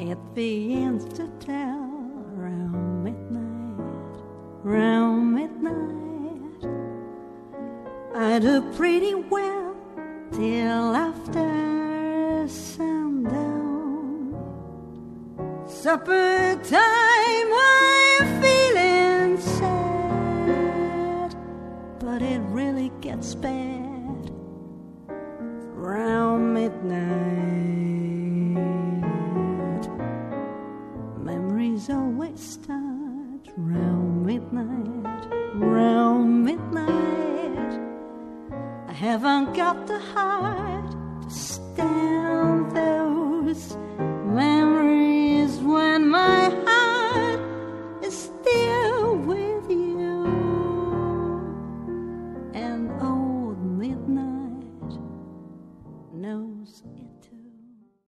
It begins to tell round midnight, round midnight. I do pretty well till after sundown. Supper time, I'm feeling sad, but it really gets bad round midnight. Memories always start round midnight, round midnight. I haven't got the heart to stand